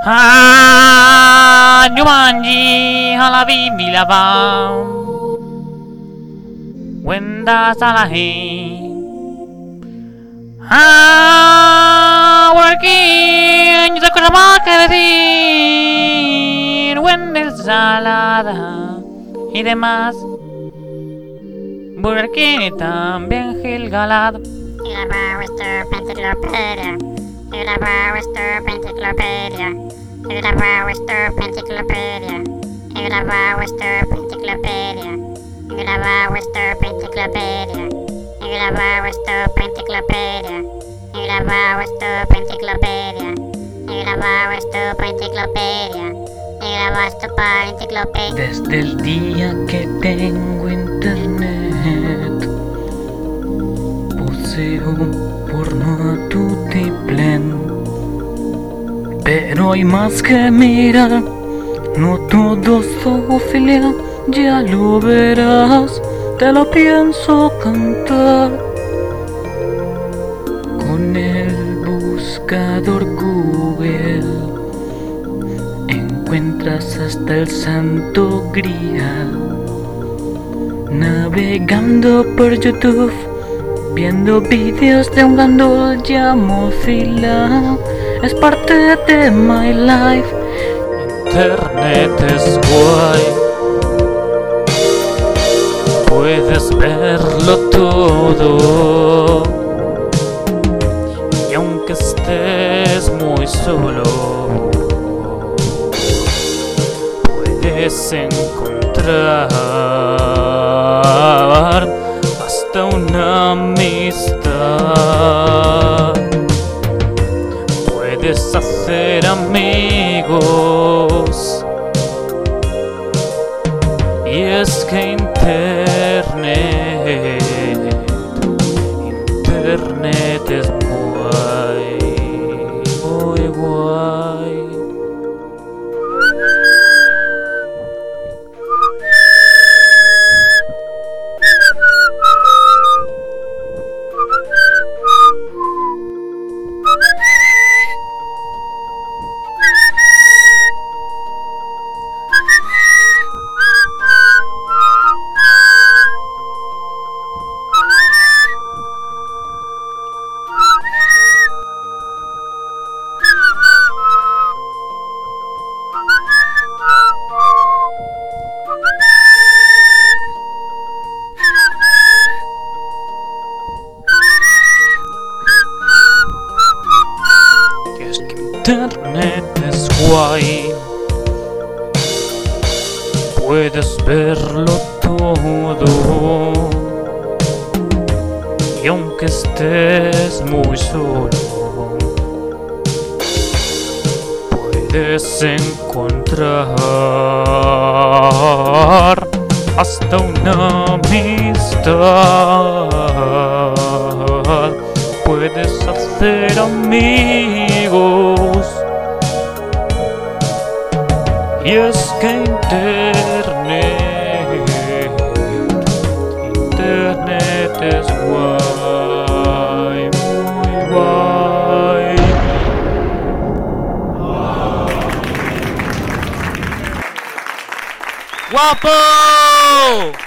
Jumanji, halavi milava. Wenda salahi. Working, yo tengo más que decir. Wenda ensalada y demás. Burger King y también Gilgalad. Enciclopedia. Desde el día que tengo internet, poseo porno a tutiplén. Pero hay más que mirar, no todo es zoofilia, ya lo verás, te lo pienso cantar. Con el buscador Google encuentras hasta el santo grial. Navegando por YouTube, viendo vídeos de un gandul llamófila, es parte de my life. Internet es guay, puedes verlo todo, y aunque estés muy solo, puedes encontrar hasta una amistad. Puedes hacer amigos, y es que internet es guay, muy guay. Internet es guay, puedes verlo todo, y aunque estés muy solo, puedes encontrar hasta una amistad. Puedes hacer amigos, y es que internet es guay, muy guay. ¡Guapo!